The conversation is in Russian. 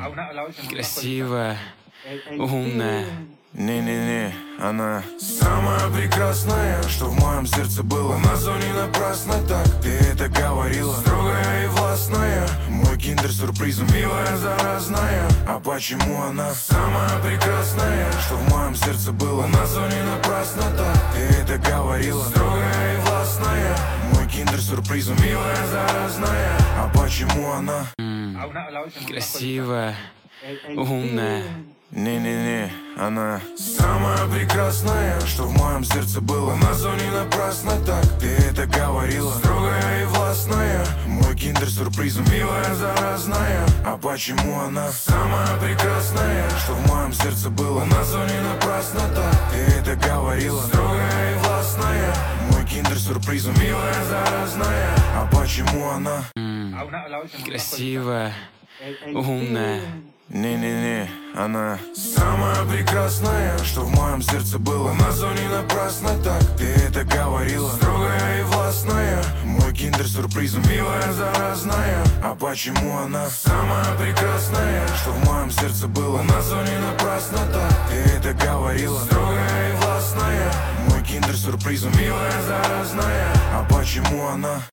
красивая, умная. Не-не-не, она самая прекрасная, что в моем сердце было. На зоне напрасно так, ты это говорила. Строгая и властная, мой киндер сюрпризом. Милая, заразная, а почему она самая прекрасная, что в моем сердце было. На зоне напрасно так, ты это говорила. Строгая и властная, мой киндер сюрпризом. Милая, заразная, а почему она Красивая, умная. Не-не-не, она самая прекрасная, что в моем сердце было. На зоне напрасно так, ты это говорила. Строгая и властная, мой киндер сюрпризом. Милая, заразная, а почему она самая прекрасная, что в моем сердце было. На зоне напрасно так, ты это говорила. Строгая и властная, мой киндер сюрпризом. Милая, заразная, а почему она Красивая, умная. Не-не-не, она самая прекрасная, что в моем сердце было. На зоне напрасно так, ты это говорила. Строгая и властная, мой киндер сюрпризом. Милая, заразная, а почему она самая прекрасная, что в моем сердце было. На зоне напрасно так, ты это говорила. Строгая и властная, мой киндер сюрпризом. Милая, заразная, а почему она